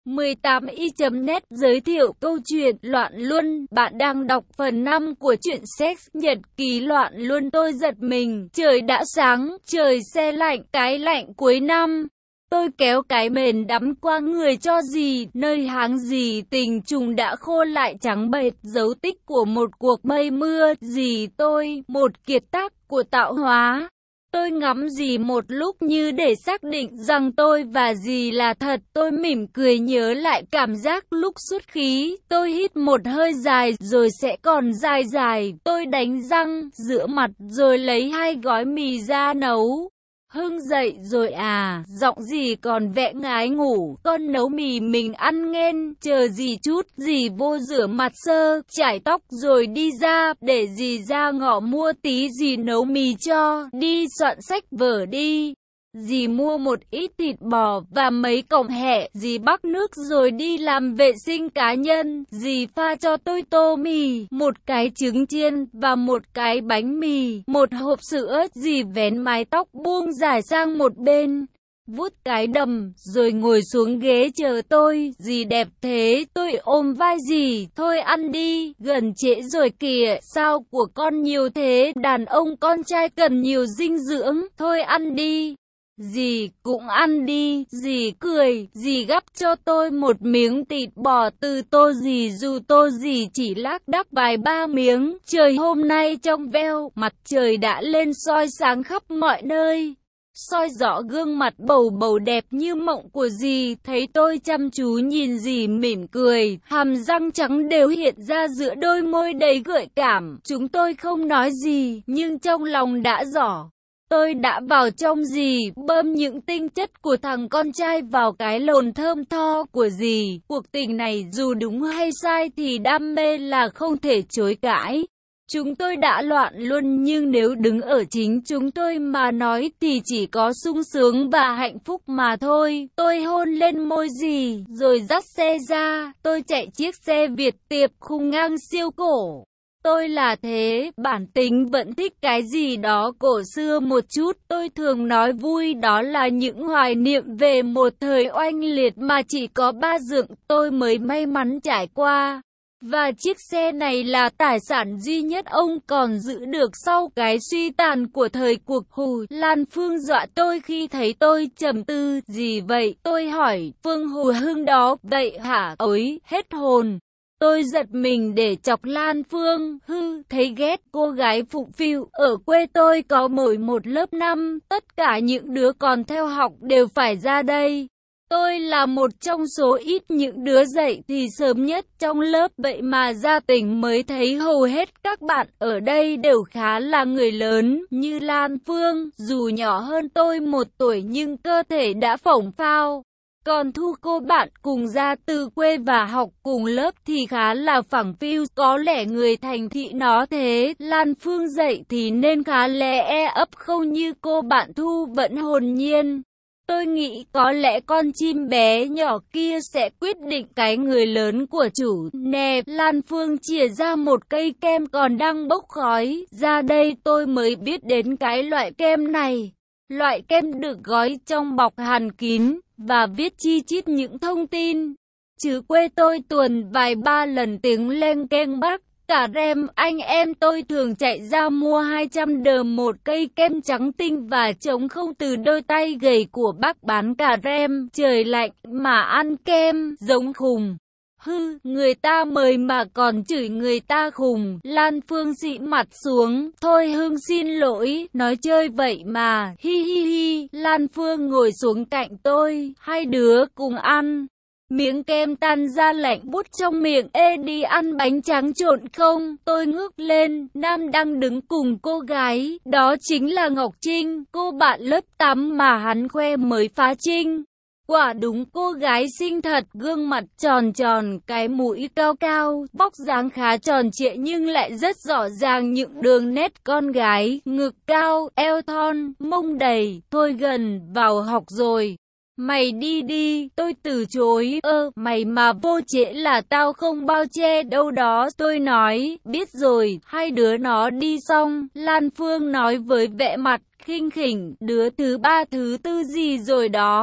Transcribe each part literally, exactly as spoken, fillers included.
mười tám y chấm net giới thiệu câu chuyện Loạn Luân. Bạn đang đọc phần năm của truyện Sex Nhật Ký Loạn Luân. Tôi giật mình, trời đã sáng, trời se lạnh, cái lạnh cuối năm. Tôi kéo cái mền đắm qua người cho dì, nơi háng dì tình trùng đã khô lại trắng bệch, dấu tích của một cuộc mây mưa. Dì tôi, một kiệt tác của tạo hóa. Tôi ngắm dì một lúc như để xác định rằng tôi và dì là thật. Tôi mỉm cười nhớ lại cảm giác lúc xuất khí. Tôi hít một hơi dài rồi sẽ còn dài dài. Tôi đánh răng, rửa mặt rồi lấy hai gói mì ra nấu. Hưng dậy rồi à, giọng dì còn vẻ ngái ngủ, con nấu mì mình ăn nghen, chờ dì chút, dì vô rửa mặt sơ, chải tóc rồi đi ra, để dì ra ngõ mua tí dì nấu mì cho, đi soạn sách vở đi. Dì mua một ít thịt bò và mấy cọng hẹ, dì bắc nước rồi đi làm vệ sinh cá nhân, dì pha cho tôi tô mì, một cái trứng chiên và một cái bánh mì, một hộp sữa, dì vén mái tóc buông dài sang một bên, vuốt cái đầm, rồi ngồi xuống ghế chờ tôi. Dì đẹp thế, tôi ôm vai dì, thôi ăn đi, gần trễ rồi kìa, sao của con nhiều thế, đàn ông con trai cần nhiều dinh dưỡng, thôi ăn đi. Dì cũng ăn đi, dì cười, dì gắp cho tôi một miếng thịt bò từ tô dì, dù tô dì chỉ lác đác vài ba miếng. Trời hôm nay trong veo, mặt trời đã lên soi sáng khắp mọi nơi, soi rõ gương mặt bầu bầu đẹp như mộng của dì. Thấy tôi chăm chú nhìn dì mỉm cười, hàm răng trắng đều hiện ra giữa đôi môi đầy gợi cảm. Chúng tôi không nói gì, nhưng trong lòng đã rõ. Tôi đã vào trong dì, bơm những tinh chất của thằng con trai vào cái lồn thơm tho của dì. Cuộc tình này dù đúng hay sai thì đam mê là không thể chối cãi. Chúng tôi đã loạn luôn, nhưng nếu đứng ở chính chúng tôi mà nói thì chỉ có sung sướng và hạnh phúc mà thôi. Tôi hôn lên môi dì, rồi dắt xe ra. Tôi chạy chiếc xe Việt tiệp khung ngang siêu cổ. Tôi là thế, bản tính vẫn thích cái gì đó cổ xưa một chút. Tôi thường nói vui đó là những hoài niệm về một thời oanh liệt mà chỉ có ba dượng tôi mới may mắn trải qua. Và chiếc xe này là tài sản duy nhất ông còn giữ được sau cái suy tàn của thời cuộc Hồ. Lan Phương dọa tôi khi thấy tôi trầm tư. Gì vậy? Tôi hỏi. Phương Hồ Hưng đó. Vậy hả? Ối, hết hồn. Tôi giật mình để chọc Lan Phương. Hư, thấy ghét cô gái phụng phịu. Ở quê tôi có mỗi một lớp năm, tất cả những đứa còn theo học đều phải ra đây. Tôi là một trong số ít những đứa dậy thì sớm nhất trong lớp, vậy mà ra tỉnh mới thấy hầu hết các bạn ở đây đều khá là người lớn, như Lan Phương, dù nhỏ hơn tôi một tuổi nhưng cơ thể đã phổng phao. Còn Thu, cô bạn cùng ra từ quê và học cùng lớp thì khá là phẳng phiu, có lẽ người thành thị nó thế. Lan Phương dậy thì nên khá lẽ e ấp, không như cô bạn Thu vẫn hồn nhiên. Tôi nghĩ có lẽ con chim bé nhỏ kia sẽ quyết định cái người lớn của chủ. Nè, Lan Phương chìa ra một cây kem còn đang bốc khói. Ra đây tôi mới biết đến cái loại kem này. Loại kem được gói trong bọc hàn kín và viết chi chít những thông tin. Chứ quê tôi tuần vài ba lần tiếng leng keng bác. Cà rem, anh em tôi thường chạy ra mua hai trăm đờm một cây kem trắng tinh và trống không từ đôi tay gầy của bác bán cà rem. Trời lạnh mà ăn kem, giống khùng. Hư, người ta mời mà còn chửi người ta khùng. Lan Phương xị mặt xuống. Thôi Hưng xin lỗi, nói chơi vậy mà, hi hi hi. Lan Phương ngồi xuống cạnh tôi, hai đứa cùng ăn. Miếng kem tan ra lạnh buốt trong miệng. Ê, đi ăn bánh tráng trộn không? Tôi ngước lên, Nam đang đứng cùng cô gái, đó chính là Ngọc Trinh, cô bạn lớp tám mà hắn khoe mới phá trinh. Quả đúng cô gái xinh thật, gương mặt tròn tròn, cái mũi cao cao, vóc dáng khá tròn trịa nhưng lại rất rõ ràng những đường nét con gái, ngực cao, eo thon, mông đầy. Thôi gần vào học rồi. Mày đi đi, tôi từ chối. Ơ, mày mà vô trễ là tao không bao che đâu đó. Tôi nói, biết rồi. Hai đứa nó đi xong, Lan Phương nói với vẻ mặt khinh khỉnh, đứa thứ ba thứ tư gì rồi đó.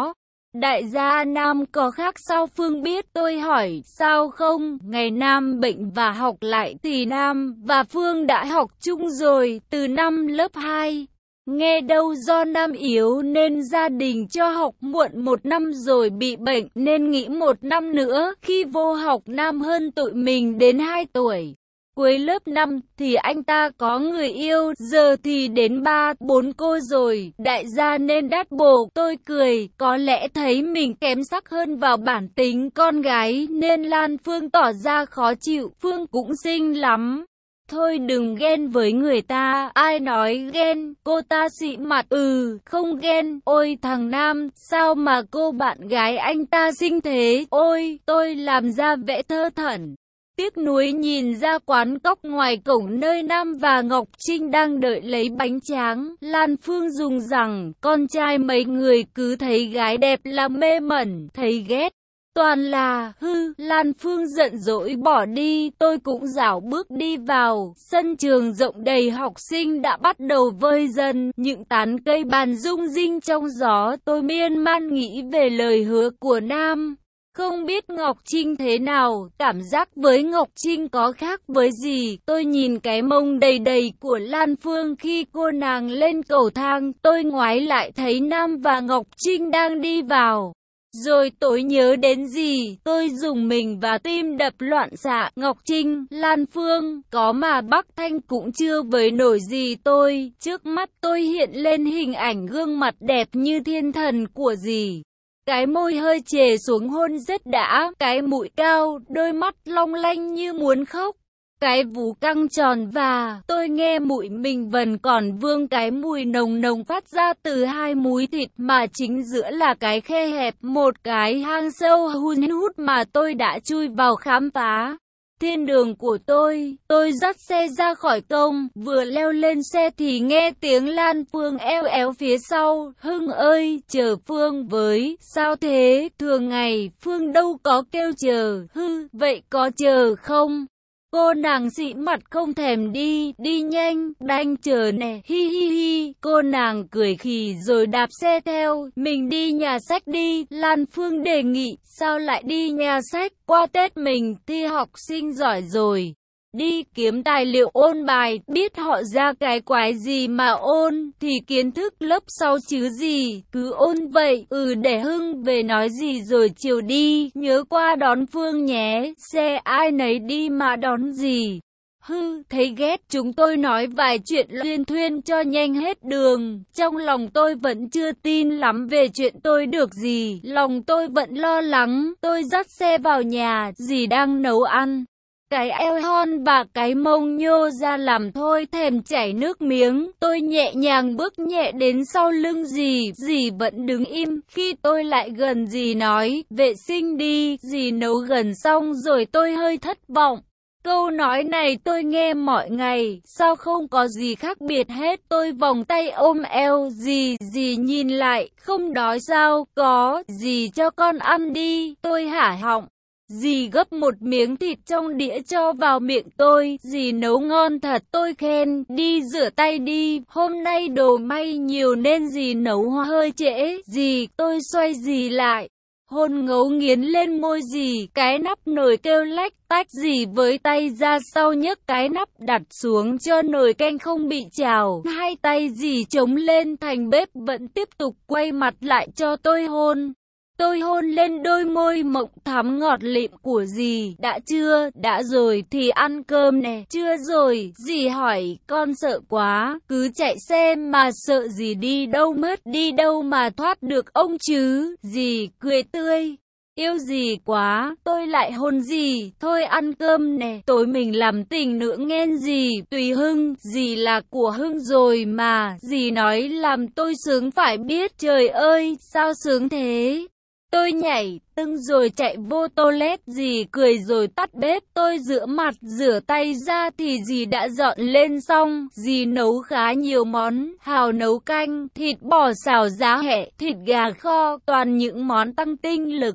Đại gia Nam có khác sao Phương biết? Tôi hỏi, sao không? Ngày Nam bệnh và học lại thì Nam và Phương đã học chung rồi, từ năm lớp hai. Nghe đâu do Nam yếu nên gia đình cho học muộn một năm rồi bị bệnh nên nghỉ một năm nữa. Khi vô học Nam hơn tụi mình đến hai tuổi. Cuối lớp năm thì anh ta có người yêu, giờ thì đến ba, bốn cô rồi, đại gia nên đắt bồ. Tôi cười, có lẽ thấy mình kém sắc hơn vào bản tính con gái nên Lan Phương tỏ ra khó chịu. Phương cũng xinh lắm. Thôi đừng ghen với người ta, ai nói ghen, cô ta xị mặt, ừ, không ghen, ôi thằng Nam, sao mà cô bạn gái anh ta xinh thế, ôi, tôi làm ra vẻ thơ thẩn. Tiếc nuối nhìn ra quán cóc ngoài cổng nơi Nam và Ngọc Trinh đang đợi lấy bánh tráng, Lan Phương dùng rằng, con trai mấy người cứ thấy gái đẹp là mê mẩn, thấy ghét. Toàn là, hư, Lan Phương giận dỗi bỏ đi, tôi cũng rảo bước đi vào, sân trường rộng đầy học sinh đã bắt đầu vơi dần, những tán cây bàn rung rinh trong gió, tôi miên man nghĩ về lời hứa của Nam. Không biết Ngọc Trinh thế nào, cảm giác với Ngọc Trinh có khác với gì, tôi nhìn cái mông đầy đầy của Lan Phương khi cô nàng lên cầu thang, tôi ngoái lại thấy Nam và Ngọc Trinh đang đi vào. Rồi tôi nhớ đến gì, tôi rùng mình và tim đập loạn xạ, Ngọc Trinh, Lan Phương, có mà Bắc Thanh cũng chưa với nổi gì tôi, trước mắt tôi hiện lên hình ảnh gương mặt đẹp như thiên thần của dì. Cái môi hơi chề xuống hôn rất đã, cái mũi cao, đôi mắt long lanh như muốn khóc. Cái vú căng tròn và tôi nghe mũi mình vẫn còn vương cái mùi nồng nồng phát ra từ hai múi thịt mà chính giữa là cái khe hẹp, một cái hang sâu hun hút mà tôi đã chui vào khám phá. Thiên đường của tôi, tôi dắt xe ra khỏi công, vừa leo lên xe thì nghe tiếng Lan Phương eo éo phía sau, Hưng ơi, chờ Phương với, sao thế, thường ngày, Phương đâu có kêu chờ, hư, vậy có chờ không? Cô nàng dị mặt không thèm đi, đi nhanh, đành chờ nè, hi hi hi, cô nàng cười khì rồi đạp xe theo, mình đi nhà sách đi, Lan Phương đề nghị, sao lại đi nhà sách, qua Tết mình thi học sinh giỏi rồi. Đi kiếm tài liệu ôn bài, biết họ ra cái quái gì mà ôn, thì kiến thức lớp sau chứ gì, cứ ôn vậy, ừ để Hưng về nói gì rồi chiều đi, nhớ qua đón Phương nhé, xe ai nấy đi mà đón gì. Hư, thấy ghét chúng tôi nói vài chuyện luyên thuyên cho nhanh hết đường, trong lòng tôi vẫn chưa tin lắm về chuyện tôi được gì, lòng tôi vẫn lo lắng, tôi dắt xe vào nhà, dì đang nấu ăn. Cái eo hon và cái mông nhô ra làm thôi thèm chảy nước miếng, tôi nhẹ nhàng bước nhẹ đến sau lưng dì, dì vẫn đứng im, khi tôi lại gần dì nói, vệ sinh đi, dì nấu gần xong rồi tôi hơi thất vọng. Câu nói này tôi nghe mọi ngày, sao không có gì khác biệt hết, tôi vòng tay ôm eo dì, dì nhìn lại, không đói sao, có, dì cho con ăn đi, tôi hả họng. Dì gấp một miếng thịt trong đĩa cho vào miệng tôi, dì nấu ngon thật, tôi khen, đi rửa tay đi, hôm nay đồ may nhiều nên dì nấu hơi trễ, dì, tôi xoay dì lại, hôn ngấu nghiến lên môi dì, cái nắp nồi kêu lách tách, dì với tay ra sau nhấc cái nắp đặt xuống cho nồi canh không bị trào, hai tay dì chống lên thành bếp vẫn tiếp tục quay mặt lại cho tôi hôn. Tôi hôn lên đôi môi mộng thắm ngọt lịm của dì, đã chưa, đã rồi thì ăn cơm nè, chưa rồi, dì hỏi, con sợ quá, cứ chạy xe mà sợ gì đi đâu mất, đi đâu mà thoát được ông chứ, dì cười tươi. Yêu dì quá, tôi lại hôn dì, thôi ăn cơm nè, tối mình làm tình nữa nghe dì, tùy Hưng, dì là của Hưng rồi mà, dì nói làm tôi sướng phải biết, trời ơi, sao sướng thế. Tôi nhảy, tưng rồi chạy vô toilet, dì cười rồi tắt bếp, tôi rửa mặt, rửa tay ra thì dì đã dọn lên xong, dì nấu khá nhiều món, hào nấu canh, thịt bò xào giá hẹ, thịt gà kho, toàn những món tăng tinh lực.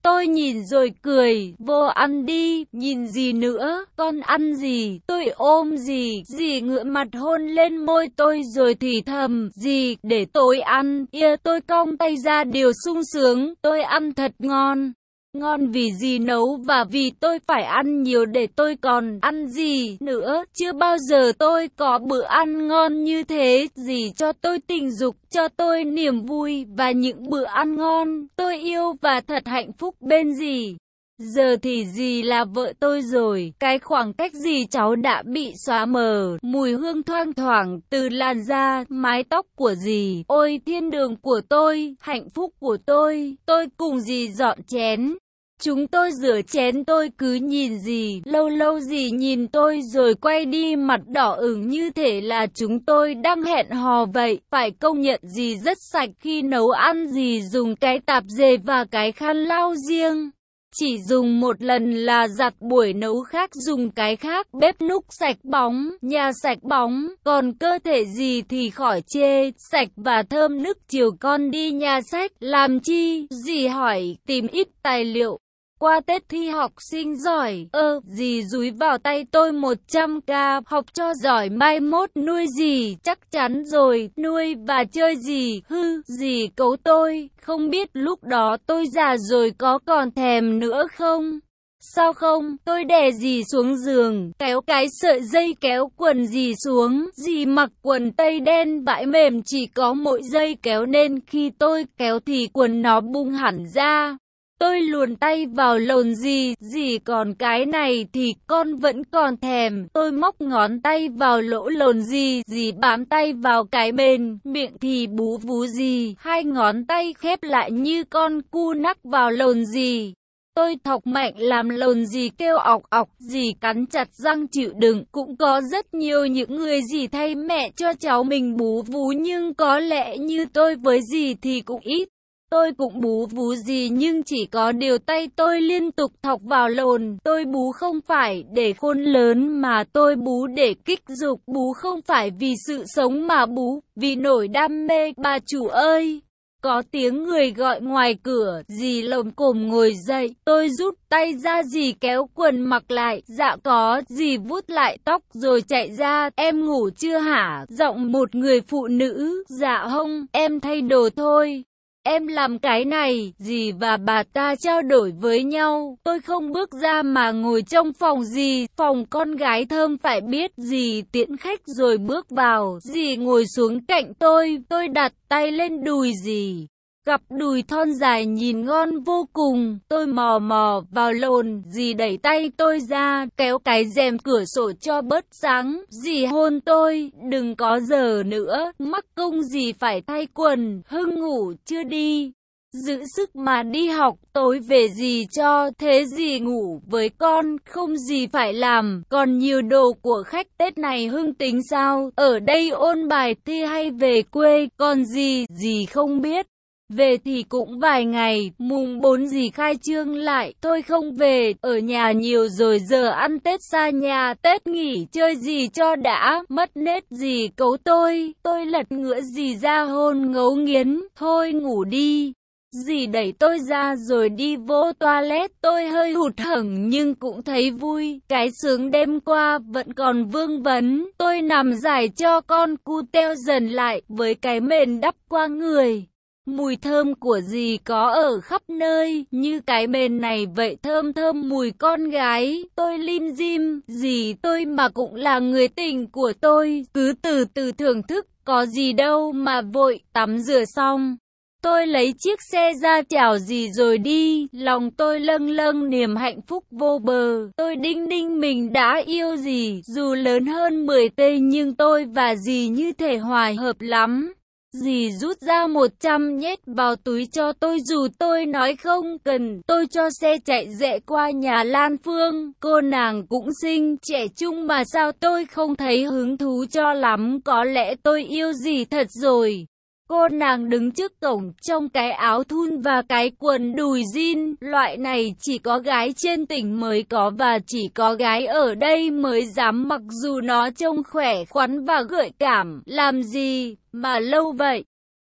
Tôi nhìn rồi cười, vô ăn đi, nhìn gì nữa, con ăn gì, tôi ôm gì, dì ngửa mặt hôn lên môi tôi rồi thì thầm, dì, để tôi ăn, ia tôi cong tay ra điều sung sướng, tôi ăn thật ngon. Ngon vì dì nấu và vì tôi phải ăn nhiều để tôi còn ăn gì nữa. Chưa bao giờ tôi có bữa ăn ngon như thế. Dì cho tôi tình dục, cho tôi niềm vui và những bữa ăn ngon. Tôi yêu và thật hạnh phúc bên dì. Giờ thì dì là vợ tôi rồi. Cái khoảng cách dì cháu đã bị xóa mờ. Mùi hương thoang thoảng từ làn da, mái tóc của dì. Ôi thiên đường của tôi, hạnh phúc của tôi. Tôi cùng dì dọn chén. Chúng tôi rửa chén, tôi cứ nhìn dì. Lâu lâu dì nhìn tôi rồi quay đi, mặt đỏ ửng như thể là chúng tôi đang hẹn hò vậy. Phải công nhận dì rất sạch khi nấu ăn. Dì dùng cái tạp dề và cái khăn lau riêng. Chỉ dùng một lần là giặt, buổi nấu khác dùng cái khác. Bếp núc sạch bóng, nhà sạch bóng. Còn cơ thể dì thì khỏi chê, sạch và thơm nức. Chiều con đi nhà sách, làm chi? Dì hỏi, tìm ít tài liệu. Qua Tết thi học sinh giỏi, ơ, dì dúi vào tay tôi một trăm k, học cho giỏi mai mốt nuôi dì, chắc chắn rồi, nuôi và chơi dì, hư, dì cấu tôi, không biết lúc đó tôi già rồi có còn thèm nữa không? Sao không, tôi đè dì xuống giường, kéo cái sợi dây kéo quần dì xuống, dì mặc quần tây đen vải mềm chỉ có mỗi dây kéo nên khi tôi kéo thì quần nó bung hẳn ra. Tôi luồn tay vào lồn dì, dì còn cái này thì con vẫn còn thèm. Tôi móc ngón tay vào lỗ lồn dì, dì bám tay vào cái bên, miệng thì bú vú dì. Hai ngón tay khép lại như con cu nắc vào lồn dì. Tôi thọc mạnh làm lồn dì kêu ọc ọc, dì cắn chặt răng chịu đựng. Cũng có rất nhiều những người dì thay mẹ cho cháu mình bú vú nhưng có lẽ như tôi với dì thì cũng ít. Tôi cũng bú vú gì nhưng chỉ có điều tay tôi liên tục thọc vào lồn. Tôi bú không phải để khôn lớn mà tôi bú để kích dục. Bú không phải vì sự sống mà bú vì nổi đam mê. Bà chủ ơi! Có tiếng người gọi ngoài cửa, dì lồm cồm ngồi dậy, tôi rút tay ra dì kéo quần mặc lại, dạ có, dì vuốt lại tóc rồi chạy ra, em ngủ chưa hả? Giọng một người phụ nữ, dạ không, em thay đồ thôi. Em làm cái này, dì và bà ta trao đổi với nhau, tôi không bước ra mà ngồi trong phòng dì, phòng con gái thơm phải biết, dì tiễn khách rồi bước vào, dì ngồi xuống cạnh tôi, tôi đặt tay lên đùi dì. Gặp đùi thon dài nhìn ngon vô cùng, tôi mò mò vào lồn, dì đẩy tay tôi ra, kéo cái rèm cửa sổ cho bớt sáng, dì hôn tôi, đừng có giờ nữa, mắc công dì phải thay quần, Hưng ngủ chưa đi, giữ sức mà đi học, tối về dì cho, thế dì ngủ với con, không gì phải làm, còn nhiều đồ của khách Tết này Hưng tính sao, ở đây ôn bài thi hay về quê, còn gì, dì không biết. Về thì cũng vài ngày, mùng bốn dì khai trương lại, tôi không về, ở nhà nhiều rồi giờ ăn Tết xa nhà, Tết nghỉ chơi gì cho đã, mất nết dì cấu tôi, tôi lật ngửa dì ra hôn ngấu nghiến, thôi ngủ đi. Dì đẩy tôi ra rồi đi vô toilet, tôi hơi hụt hẫng nhưng cũng thấy vui, cái sướng đêm qua vẫn còn vương vấn, tôi nằm dài cho con cu teo dần lại, với cái mền đắp qua người. Mùi thơm của dì có ở khắp nơi, như cái mền này vậy thơm thơm mùi con gái, tôi lim dim, dì tôi mà cũng là người tình của tôi, cứ từ từ thưởng thức, có gì đâu mà vội, tắm rửa xong. Tôi lấy chiếc xe ra chào dì rồi đi, lòng tôi lâng lâng niềm hạnh phúc vô bờ, tôi đinh ninh mình đã yêu dì, dù lớn hơn mười tây nhưng tôi và dì như thể hòa hợp lắm. Dì rút ra một trăm nhét vào túi cho tôi dù tôi nói không cần, tôi cho xe chạy rẽ qua nhà Lan Phương, cô nàng cũng xinh, trẻ trung mà sao tôi không thấy hứng thú cho lắm, có lẽ tôi yêu dì thật rồi. Cô nàng đứng trước cổng trong cái áo thun và cái quần đùi jean, loại này chỉ có gái trên tỉnh mới có và chỉ có gái ở đây mới dám mặc dù nó trông khỏe khoắn và gợi cảm, làm gì mà lâu vậy.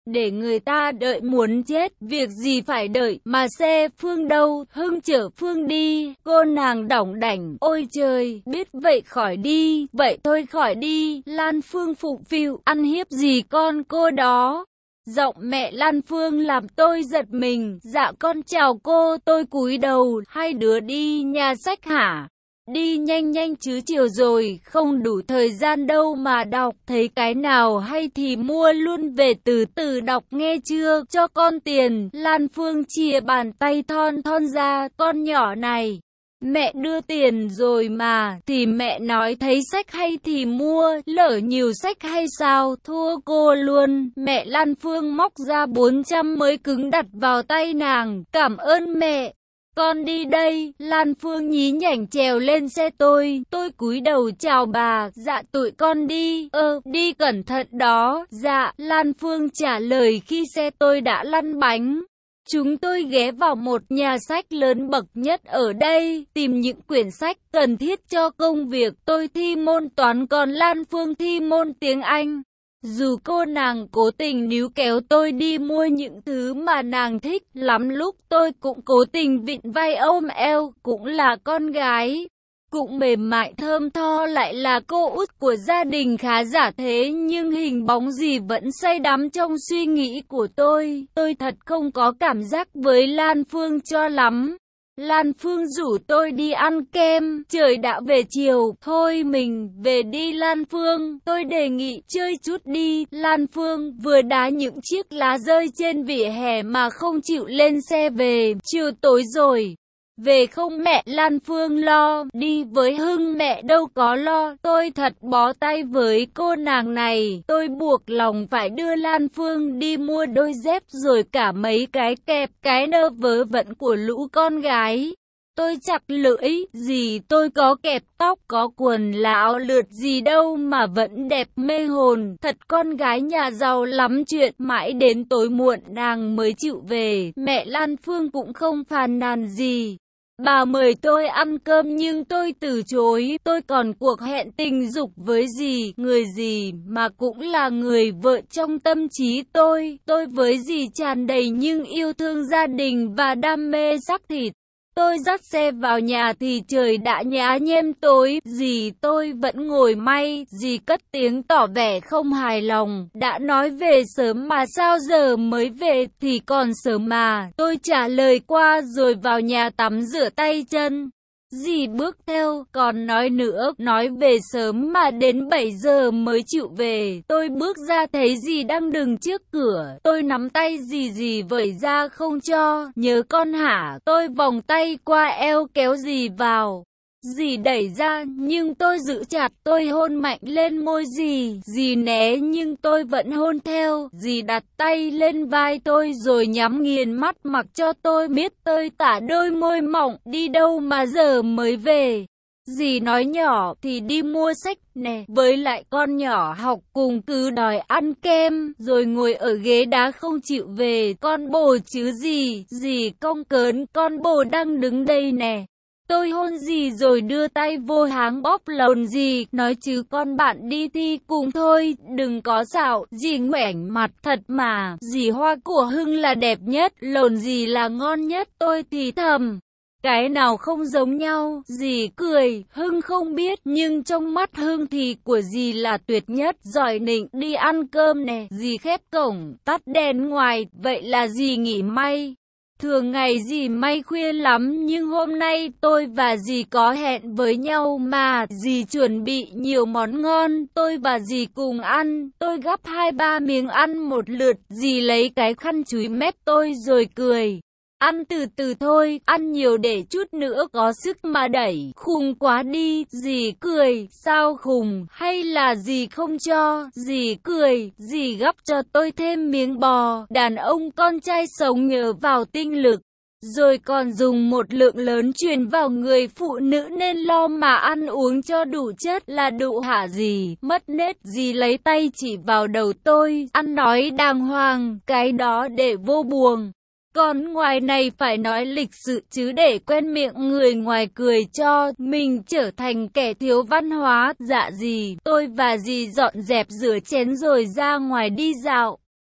Để người ta đợi muốn chết, việc gì phải đợi, mà xe Phương đâu, Hưng chở Phương đi, cô nàng đỏng đảnh, ôi trời, biết vậy khỏi đi, vậy thôi khỏi đi, Lan Phương phụng phịu, ăn hiếp gì con cô đó. Giọng mẹ Lan Phương làm tôi giật mình, dạ con chào cô, tôi cúi đầu, hai đứa đi nhà sách hả? Đi nhanh nhanh chứ chiều rồi, không đủ thời gian đâu mà đọc, thấy cái nào hay thì mua luôn về từ từ đọc nghe chưa, cho con tiền. Lan Phương chìa bàn tay thon thon ra, con nhỏ này. Mẹ đưa tiền rồi mà, thì mẹ nói thấy sách hay thì mua, lỡ nhiều sách hay sao, thua cô luôn. Mẹ Lan Phương móc ra bốn trăm mới cứng đặt vào tay nàng, cảm ơn mẹ. Con đi đây, Lan Phương nhí nhảnh trèo lên xe tôi, tôi cúi đầu chào bà, dạ tụi con đi, ơ, đi cẩn thận đó, dạ, Lan Phương trả lời khi xe tôi đã lăn bánh. Chúng tôi ghé vào một nhà sách lớn bậc nhất ở đây, tìm những quyển sách cần thiết cho công việc, tôi thi môn toán còn Lan Phương thi môn tiếng Anh. Dù cô nàng cố tình níu kéo tôi đi mua những thứ mà nàng thích, lắm lúc tôi cũng cố tình vịn vai ôm eo, cũng là con gái, cũng mềm mại thơm tho lại là cô út của gia đình khá giả thế nhưng hình bóng gì vẫn say đắm trong suy nghĩ của tôi, tôi thật không có cảm giác với Lan Phương cho lắm. Lan Phương rủ tôi đi ăn kem, trời đã về chiều, thôi mình về đi Lan Phương, tôi đề nghị chơi chút đi. Lan Phương vừa đá những chiếc lá rơi trên vỉa hè mà không chịu lên xe về, chiều tối rồi. Về không mẹ Lan Phương lo, đi với Hưng mẹ đâu có lo, tôi thật bó tay với cô nàng này, tôi buộc lòng phải đưa Lan Phương đi mua đôi dép rồi cả mấy cái kẹp, cái nơ vớ vẩn của lũ con gái. Tôi chặt lưỡi, gì tôi có kẹp tóc, có quần là áo lượt gì đâu mà vẫn đẹp mê hồn, thật con gái nhà giàu lắm chuyện, mãi đến tối muộn nàng mới chịu về, mẹ Lan Phương cũng không phàn nàn gì. Bà mời tôi ăn cơm nhưng tôi từ chối, tôi còn cuộc hẹn tình dục với dì, người dì mà cũng là người vợ trong tâm trí tôi, tôi với dì tràn đầy nhưng yêu thương gia đình và đam mê xác thịt. Tôi dắt xe vào nhà thì trời đã nhá nhem tối, dì tôi vẫn ngồi may, dì cất tiếng tỏ vẻ không hài lòng, đã nói về sớm mà sao giờ mới về thì còn sớm mà, tôi trả lời qua rồi vào nhà tắm rửa tay chân. Dì bước theo, còn nói nữa, nói về sớm mà đến bảy giờ mới chịu về. Tôi bước ra thấy dì đang đứng trước cửa, tôi nắm tay dì dì vẩy ra không cho, nhớ con hả, tôi vòng tay qua eo kéo dì vào. Dì đẩy ra, nhưng tôi giữ chặt, tôi hôn mạnh lên môi dì, dì né nhưng tôi vẫn hôn theo, dì đặt tay lên vai tôi rồi nhắm nghiền mắt mặc cho tôi biết tơi tả đôi môi mỏng, đi đâu mà giờ mới về. Dì nói nhỏ thì đi mua sách nè, với lại con nhỏ học cùng cứ đòi ăn kem, rồi ngồi ở ghế đá không chịu về, con bồ chứ gì, dì cong cớn, con bồ đang đứng đây nè. Tôi hôn dì rồi đưa tay vô háng bóp lồn dì, nói chứ con bạn đi thi cùng thôi, đừng có xạo, dì ngoảnh mặt thật mà, dì hoa của Hưng là đẹp nhất, lồn dì là ngon nhất, tôi thì thầm. Cái nào không giống nhau, dì cười, Hưng không biết, nhưng trong mắt Hưng thì của dì là tuyệt nhất, giỏi nịnh, đi ăn cơm nè, dì khép cổng, tắt đèn ngoài, vậy là dì nghỉ may. Thường ngày dì may khuya lắm nhưng hôm nay tôi và dì có hẹn với nhau mà, dì chuẩn bị nhiều món ngon, tôi và dì cùng ăn, tôi gắp hai ba miếng ăn một lượt, dì lấy cái khăn chúi mép tôi rồi cười. Ăn từ từ thôi, ăn nhiều để chút nữa có sức mà đẩy, khùng quá đi, dì cười, sao khùng, hay là dì không cho, dì cười, dì gắp cho tôi thêm miếng bò, đàn ông con trai sống nhờ vào tinh lực, rồi còn dùng một lượng lớn truyền vào người phụ nữ nên lo mà ăn uống cho đủ chất là đủ hả dì, mất nết, dì lấy tay chỉ vào đầu tôi, ăn nói đàng hoàng, cái đó để vô buồng. Còn ngoài này phải nói lịch sự chứ để quen miệng người ngoài cười cho mình trở thành kẻ thiếu văn hóa. Dạ dì, tôi và dì dọn dẹp rửa chén rồi ra ngoài đi dạo.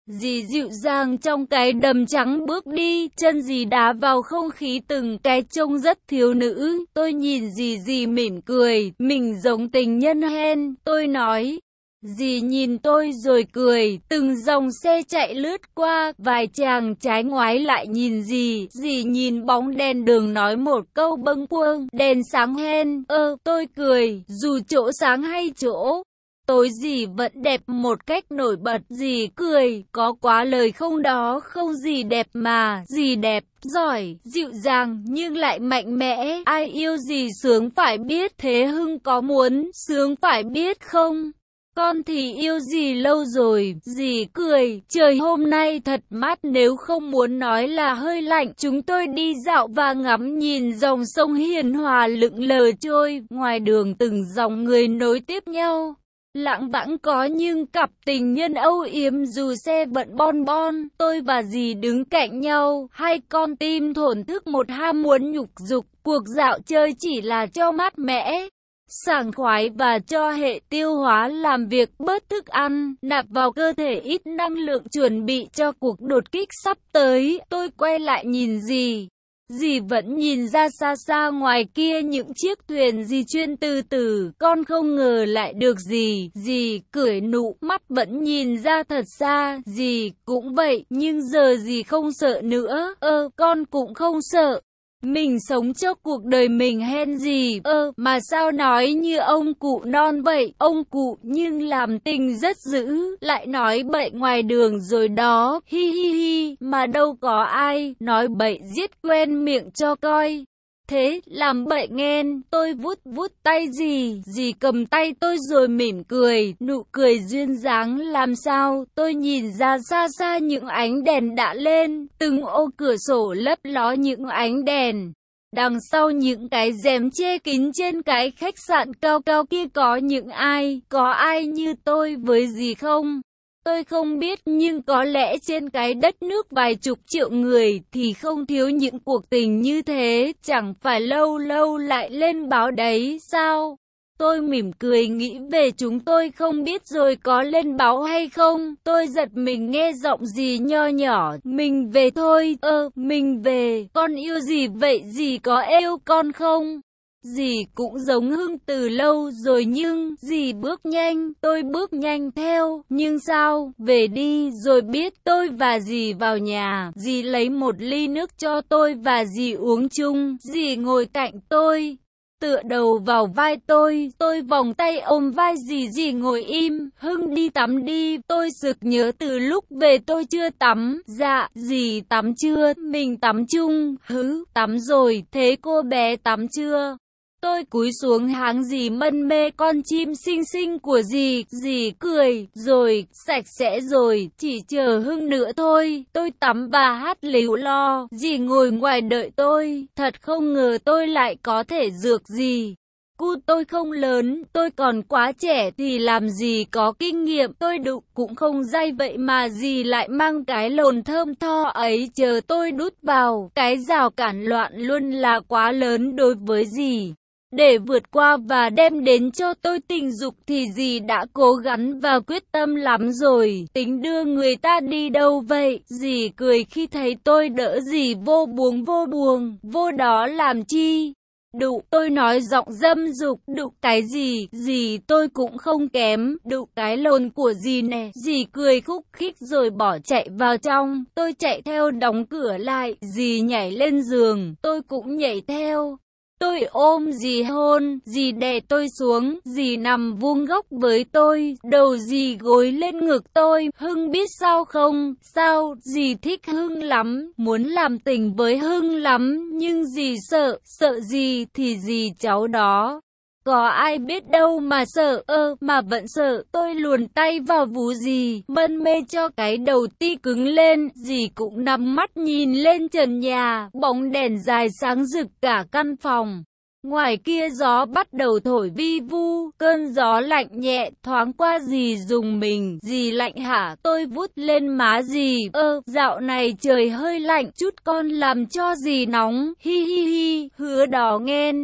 Dì dịu dàng trong cái đầm trắng bước đi, chân dì đá vào không khí từng cái trông rất thiếu nữ. Tôi nhìn dì dì mỉm cười, mình giống tình nhân hen, tôi nói. Dì nhìn tôi rồi cười, từng dòng xe chạy lướt qua, vài chàng trái ngoái lại nhìn dì, dì nhìn bóng đèn đường nói một câu bâng quâng, đèn sáng hen, ơ, tôi cười, dù chỗ sáng hay chỗ tối dì vẫn đẹp một cách nổi bật, dì cười, có quá lời không đó, không gì đẹp mà, dì đẹp, giỏi, dịu dàng, nhưng lại mạnh mẽ, ai yêu dì sướng phải biết, thế Hưng có muốn, sướng phải biết không? Con thì yêu dì lâu rồi, dì cười, trời hôm nay thật mát nếu không muốn nói là hơi lạnh. Chúng tôi đi dạo và ngắm nhìn dòng sông hiền hòa lững lờ trôi, ngoài đường từng dòng người nối tiếp nhau. Lặng vãng có nhưng cặp tình nhân âu yếm dù xe bận bon bon, tôi và dì đứng cạnh nhau, hai con tim thổn thức một ham muốn nhục dục, cuộc dạo chơi chỉ là cho mát mẻ, sảng khoái và cho hệ tiêu hóa làm việc bớt thức ăn, nạp vào cơ thể ít năng lượng chuẩn bị cho cuộc đột kích sắp tới. Tôi quay lại nhìn dì. Dì vẫn nhìn ra xa xa ngoài kia những chiếc thuyền di chuyên từ từ, con không ngờ lại được gì, dì cười nụ, mắt vẫn nhìn ra thật xa, dì cũng vậy, nhưng giờ dì không sợ nữa, ơ, con cũng không sợ. Mình sống cho cuộc đời mình hen gì, ơ, mà sao nói như ông cụ non vậy, ông cụ nhưng làm tình rất dữ, lại nói bậy ngoài đường rồi đó, hi hi hi, mà đâu có ai, nói bậy giết quen miệng cho coi. Thế, làm bậy nghen, tôi vuốt vuốt tay dì, dì cầm tay tôi rồi mỉm cười, nụ cười duyên dáng làm sao, tôi nhìn ra xa xa những ánh đèn đã lên, từng ô cửa sổ lấp ló những ánh đèn. Đằng sau những cái rèm che kín trên cái khách sạn cao cao kia có những ai, có ai như tôi với dì không? Tôi không biết, nhưng có lẽ trên cái đất nước vài chục triệu người thì không thiếu những cuộc tình như thế, chẳng phải lâu lâu lại lên báo đấy sao? Tôi mỉm cười nghĩ về chúng tôi không biết rồi có lên báo hay không. Tôi giật mình nghe giọng dì nho nhỏ, mình về thôi, ơ, mình về, con yêu dì vậy dì có yêu con không? Dì cũng giống Hưng từ lâu rồi nhưng dì bước nhanh, tôi bước nhanh theo, nhưng sao, về đi rồi biết. Tôi và dì vào nhà, dì lấy một ly nước cho tôi và dì uống chung, dì ngồi cạnh tôi, tựa đầu vào vai tôi, tôi vòng tay ôm vai dì, dì ngồi im. Hưng đi tắm đi, tôi sực nhớ từ lúc về tôi chưa tắm. Dạ, dì tắm chưa, mình tắm chung, hứ, tắm rồi, thế cô bé tắm chưa? Tôi cúi xuống háng dì mân mê con chim xinh xinh của dì, dì cười, rồi, sạch sẽ rồi, chỉ chờ Hưng nữa thôi. Tôi tắm và hát líu lo, dì ngồi ngoài đợi tôi, thật không ngờ tôi lại có thể dược dì. Cu tôi không lớn, tôi còn quá trẻ thì làm gì có kinh nghiệm, tôi đụng cũng không dai vậy mà dì lại mang cái lồn thơm tho ấy chờ tôi đút vào. Cái rào cản loạn luôn là quá lớn đối với dì. Để vượt qua và đem đến cho tôi tình dục thì dì đã cố gắng và quyết tâm lắm rồi. Tính đưa người ta đi đâu vậy? Dì cười khi thấy tôi đỡ dì vô buồng vô buồng, vô đó làm chi? Đụ, tôi nói giọng dâm dục, đụ cái gì, dì tôi cũng không kém, đụ cái lồn của dì nè. Dì cười khúc khích rồi bỏ chạy vào trong, tôi chạy theo đóng cửa lại, dì nhảy lên giường, tôi cũng nhảy theo. Tôi ôm dì hôn, dì đè tôi xuống, dì nằm vuông góc với tôi, đầu dì gối lên ngực tôi. Hưng biết sao không? Sao? Dì thích Hưng lắm, muốn làm tình với Hưng lắm, nhưng dì sợ, sợ gì thì dì cháu đó. Có ai biết đâu mà sợ, ơ, mà vẫn sợ. Tôi luồn tay vào vú dì, mân mê cho cái đầu ti cứng lên, dì cũng nằm mắt nhìn lên trần nhà, bóng đèn dài sáng rực cả căn phòng. Ngoài kia gió bắt đầu thổi vi vu, cơn gió lạnh nhẹ thoáng qua dì dùng mình, dì lạnh hả? Tôi vút lên má dì, ơ, dạo này trời hơi lạnh chút con làm cho dì nóng, hi hi hi, hứa đó nghen.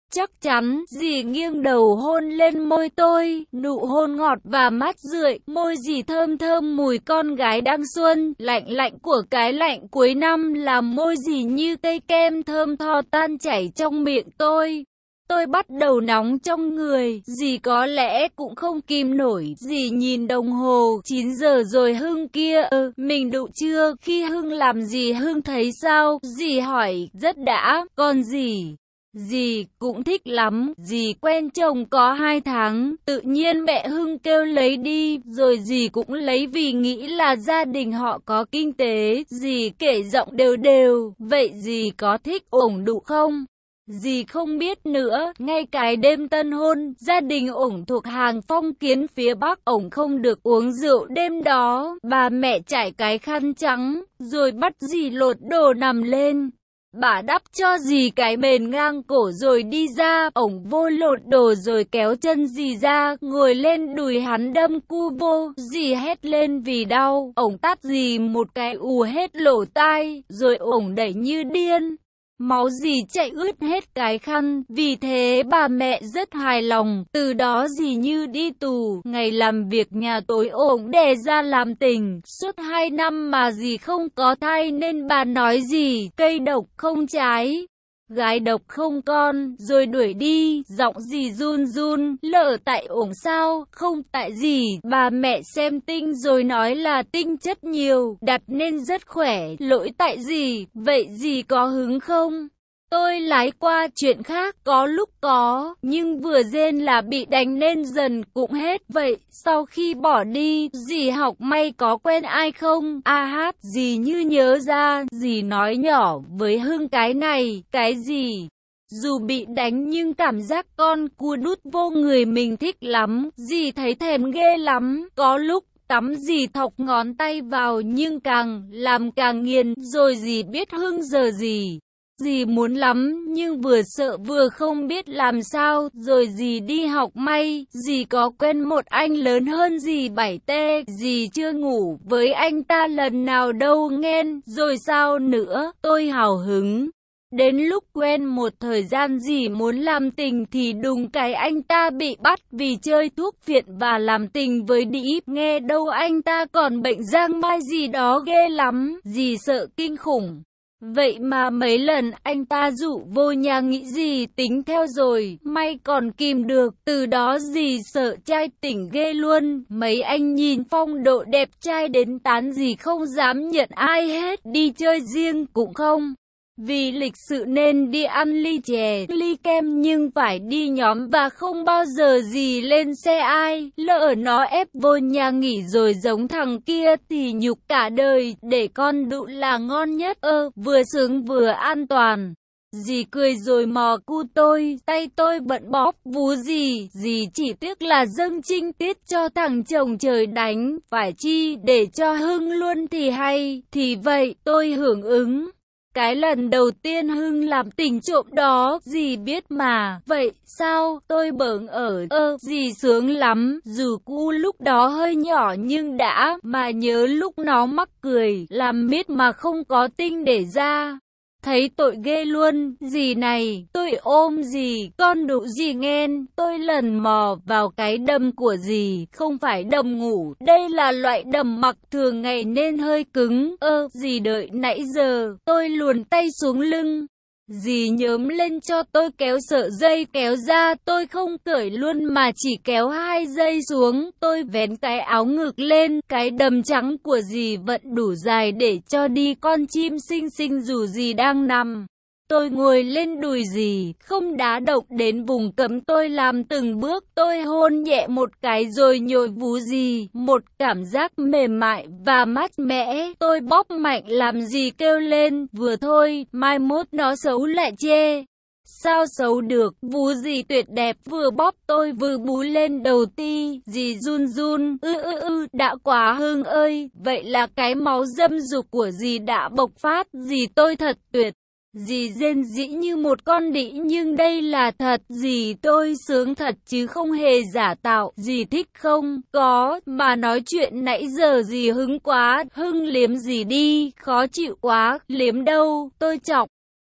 Chắc chắn, dì nghiêng đầu hôn lên môi tôi, nụ hôn ngọt và mát rượi, môi dì thơm thơm mùi con gái đang xuân, lạnh lạnh của cái lạnh cuối năm, làm môi dì như cây kem thơm tho tan chảy trong miệng tôi. Tôi bắt đầu nóng trong người, dì có lẽ cũng không kìm nổi, dì nhìn đồng hồ, chín giờ rồi Hưng kia, ờ, mình đụ chưa, khi Hưng làm gì Hưng thấy sao, dì hỏi, rất đã, còn dì? Dì cũng thích lắm, dì quen chồng có hai tháng, tự nhiên mẹ Hưng kêu lấy đi, rồi dì cũng lấy vì nghĩ là gia đình họ có kinh tế, dì kể giọng đều đều, vậy dì có thích ổng đụ không? Dì không biết nữa, ngay cái đêm tân hôn, gia đình ổng thuộc hàng phong kiến phía Bắc, ổng không được uống rượu đêm đó, bà mẹ trải cái khăn trắng, rồi bắt dì lột đồ nằm lên. Bà đắp cho dì cái mền ngang cổ rồi đi ra, ổng vô lột đồ rồi kéo chân dì ra, ngồi lên đùi hắn đâm cu vô, dì hét lên vì đau, ổng tát dì một cái ù hết lỗ tai, rồi ổng đẩy như điên. Máu dì chảy ướt hết cái khăn, vì thế bà mẹ rất hài lòng, từ đó dì như đi tù, ngày làm việc nhà tối ổng đẻ ra làm tình, suốt hai năm mà dì không có thai nên bà nói dì, cây độc không trái, gái độc không con, rồi đuổi đi, giọng dì run run, lỡ tại ổng sao, không tại dì, bà mẹ xem tinh rồi nói là tinh chất nhiều, đặt nên rất khỏe, lỗi tại dì, vậy dì có hứng không? Tôi lái qua chuyện khác, có lúc có, nhưng vừa rên là bị đánh nên dần cũng hết. Vậy, sau khi bỏ đi, dì học may có quen ai không? A hát, dì như nhớ ra, dì nói nhỏ với Hưng cái này, cái gì? Dù bị đánh nhưng cảm giác con cua đút vô người mình thích lắm, dì thấy thèm ghê lắm, có lúc tắm dì thọc ngón tay vào nhưng càng làm càng nghiền, rồi dì biết Hưng giờ gì. Dì muốn lắm, nhưng vừa sợ vừa không biết làm sao, rồi dì đi học may, dì có quen một anh lớn hơn dì bảy tê, dì chưa ngủ với anh ta lần nào đâu nghen, rồi sao nữa, tôi hào hứng. Đến lúc quen một thời gian dì muốn làm tình thì đùng cái anh ta bị bắt vì chơi thuốc phiện và làm tình với đĩ, nghe đâu anh ta còn bệnh giang mai gì đó ghê lắm, dì sợ kinh khủng. Vậy mà mấy lần anh ta dụ vô nhà nghĩ gì tính theo rồi, may còn kìm được, từ đó dì sợ trai tỉnh ghê luôn, mấy anh nhìn phong độ đẹp trai đến tán dì không dám nhận ai hết, đi chơi riêng cũng không. Vì lịch sự nên đi ăn ly chè, ly kem nhưng phải đi nhóm và không bao giờ gì lên xe ai, lỡ nó ép vô nhà nghỉ rồi giống thằng kia thì nhục cả đời, để con đụ là ngon nhất, ơ, vừa sướng vừa an toàn. Dì cười rồi mò cu tôi, tay tôi bận bóp vú dì, dì chỉ tiếc là dâng trinh tiết cho thằng chồng trời đánh, phải chi để cho Hưng luôn thì hay, thì vậy tôi hưởng ứng. Cái lần đầu tiên Hưng làm tình trộm đó, dì biết mà, vậy sao, tôi bỡng ở, ơ, dì sướng lắm, dù cu lúc đó hơi nhỏ nhưng đã, mà nhớ lúc nó mắc cười, làm miết mà không có tinh để ra. Thấy tội ghê luôn, dì này, tôi ôm dì, con đụ dì nghen, tôi lần mò vào cái đầm của dì, không phải đầm ngủ, đây là loại đầm mặc thường ngày nên hơi cứng, ơ, dì đợi nãy giờ, tôi luồn tay xuống lưng. Dì nhớm lên cho tôi kéo sợi dây kéo ra, tôi không cởi luôn mà chỉ kéo hai dây xuống, tôi vén cái áo ngực lên, cái đầm trắng của dì vẫn đủ dài để cho đi con chim xinh xinh dù dì đang nằm. Tôi ngồi lên đùi dì, không đá động đến vùng cấm tôi làm từng bước, tôi hôn nhẹ một cái rồi nhồi vú dì, một cảm giác mềm mại và mát mẻ, tôi bóp mạnh làm dì kêu lên, vừa thôi, mai mốt nó xấu lại chê. Sao xấu được, vú dì tuyệt đẹp, vừa bóp tôi vừa bú lên đầu ti, dì run run, ư ư ư, đã quá Hưng ơi, vậy là cái máu dâm dục của dì đã bộc phát, dì tôi thật tuyệt. Dì rên rỉ như một con đĩ nhưng đây là thật, dì tôi sướng thật chứ không hề giả tạo, dì thích không? Có, mà nói chuyện nãy giờ dì hứng quá, Hưng liếm dì đi, khó chịu quá, liếm đâu, tôi chọc.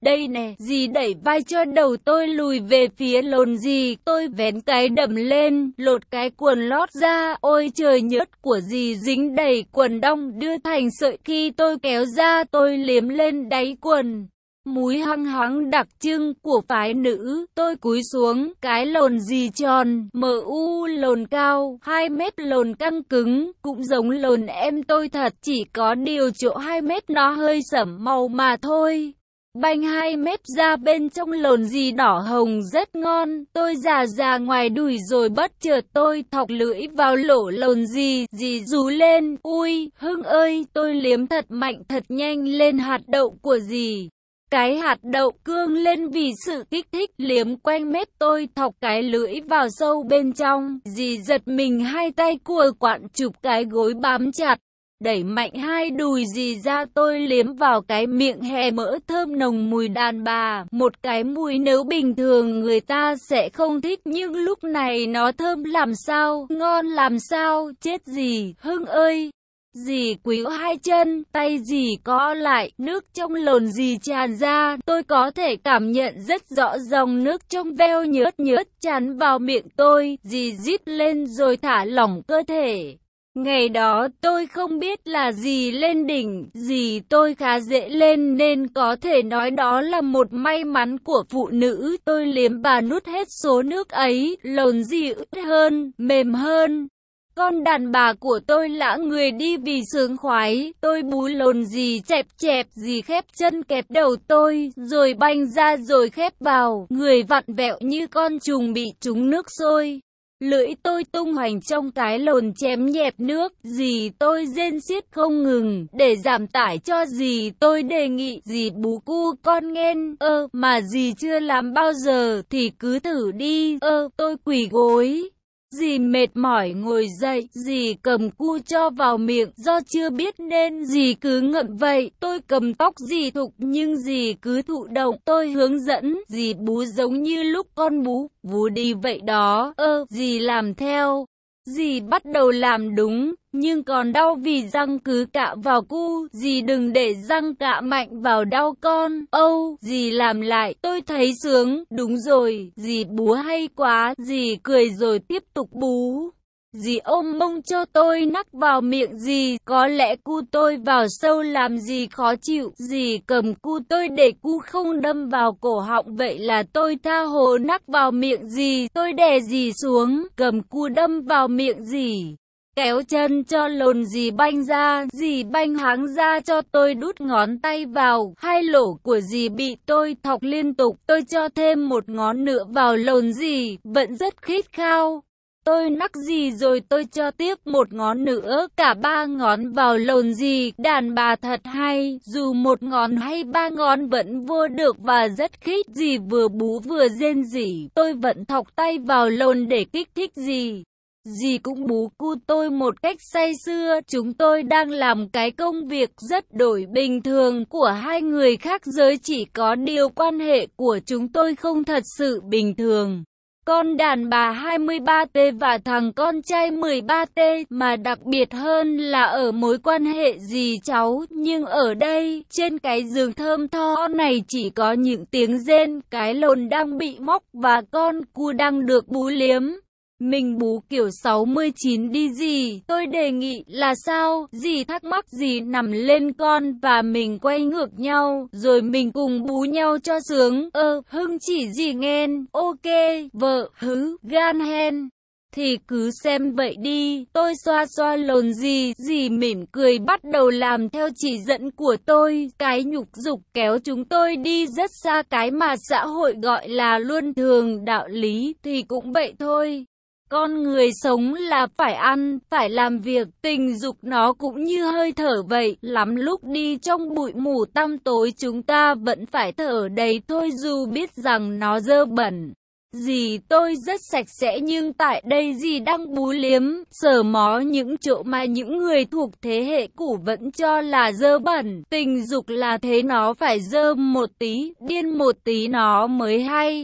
Đây nè, dì đẩy vai cho đầu tôi lùi về phía lồn dì, tôi vén cái đầm lên, lột cái quần lót ra, ôi trời nhớt của dì dính đầy quần đong đưa thành sợi khi tôi kéo ra tôi liếm lên đáy quần. Múi hăng hắng đặc trưng của phái nữ, tôi cúi xuống, cái lồn dì tròn, mờ u lồn cao, hai mét lồn căng cứng, cũng giống lồn em tôi thật, chỉ có điều chỗ hai mét nó hơi sẫm màu mà thôi. Banh hai mét ra bên trong lồn dì đỏ hồng rất ngon, tôi già già ngoài đùi rồi bất chợt tôi thọc lưỡi vào lỗ lồn dì, dì rú lên, ui, Hưng ơi, tôi liếm thật mạnh thật nhanh lên hạt đậu của dì. Cái hạt đậu cương lên vì sự kích thích, liếm quanh mép tôi thọc cái lưỡi vào sâu bên trong, dì giật mình hai tay cua quặn chụp cái gối bám chặt. Đẩy mạnh hai đùi dì ra tôi liếm vào cái miệng hè mỡ thơm nồng mùi đàn bà. Một cái mùi nếu bình thường người ta sẽ không thích nhưng lúc này nó thơm làm sao, ngon làm sao, chết dì, Hưng ơi. Dì quýu hai chân, tay dì co lại, nước trong lồn dì tràn ra, tôi có thể cảm nhận rất rõ dòng nước trong veo nhớt nhớt tràn vào miệng tôi, dì rít lên rồi thả lỏng cơ thể. Ngày đó tôi không biết là dì lên đỉnh, dì tôi khá dễ lên nên có thể nói đó là một may mắn của phụ nữ. Tôi liếm bà nuốt hết số nước ấy, lồn dì ướt hơn, mềm hơn. Con đàn bà của tôi lã người đi vì sướng khoái, tôi bú lồn dì chẹp chẹp, dì khép chân kẹp đầu tôi, rồi banh ra rồi khép vào, người vặn vẹo như con trùng bị trúng nước sôi. Lưỡi tôi tung hoành trong cái lồn chém nhẹp nước, dì tôi rên xiết không ngừng, để giảm tải cho dì tôi đề nghị dì bú cu con nghen, ơ, mà dì chưa làm bao giờ thì cứ thử đi, ơ, tôi quỳ gối. Dì mệt mỏi ngồi dậy, dì cầm cu cho vào miệng, do chưa biết nên dì cứ ngậm vậy, tôi cầm tóc dì thục nhưng dì cứ thụ động, tôi hướng dẫn, dì bú giống như lúc con bú, bú đi vậy đó, ơ, dì làm theo. Dì bắt đầu làm đúng, nhưng còn đau vì răng cứ cạ vào cu, dì đừng để răng cạ mạnh vào đau con, âu, dì làm lại, tôi thấy sướng, đúng rồi, dì bú hay quá, dì cười rồi tiếp tục bú. Dì ôm mông cho tôi nắc vào miệng dì, có lẽ cu tôi vào sâu làm dì khó chịu, dì cầm cu tôi để cu không đâm vào cổ họng vậy là tôi tha hồ nắc vào miệng dì, tôi đè dì xuống, cầm cu đâm vào miệng dì. Kéo chân cho lồn dì banh ra, dì banh háng ra cho tôi đút ngón tay vào, hai lỗ của dì bị tôi thọc liên tục, tôi cho thêm một ngón nữa vào lồn dì, vẫn rất khít khao. Tôi nắc dì rồi tôi cho tiếp một ngón nữa, cả ba ngón vào lồn dì, đàn bà thật hay, dù một ngón hay ba ngón vẫn vô được và rất khít, dì vừa bú vừa rên rỉ, tôi vẫn thọc tay vào lồn để kích thích dì. Dì cũng bú cu tôi một cách say sưa, chúng tôi đang làm cái công việc rất đổi bình thường của hai người khác giới, chỉ có điều quan hệ của chúng tôi không thật sự bình thường. Con đàn bà hai mươi ba T và thằng con trai mười ba T, mà đặc biệt hơn là ở mối quan hệ dì cháu, nhưng ở đây, trên cái giường thơm tho này chỉ có những tiếng rên, cái lồn đang bị móc và con cu đang được bú liếm. Mình bú kiểu sáu mươi chín đi dì, tôi đề nghị là sao, dì thắc mắc, dì nằm lên con và mình quay ngược nhau, rồi mình cùng bú nhau cho sướng, ơ, Hưng chỉ dì nghen, ok, vợ, hứ, gan hen. Thì cứ xem vậy đi, tôi xoa xoa lồn dì, dì mỉm cười bắt đầu làm theo chỉ dẫn của tôi, cái nhục dục kéo chúng tôi đi rất xa cái mà xã hội gọi là luân thường, đạo lý, thì cũng vậy thôi. Con người sống là phải ăn, phải làm việc, tình dục nó cũng như hơi thở vậy, lắm lúc đi trong bụi mù tăm tối chúng ta vẫn phải thở đầy thôi dù biết rằng nó dơ bẩn. Dì tôi rất sạch sẽ nhưng tại đây dì đang bú liếm, sờ mó những chỗ mà những người thuộc thế hệ cũ vẫn cho là dơ bẩn, tình dục là thế nó phải dơ một tí, điên một tí nó mới hay.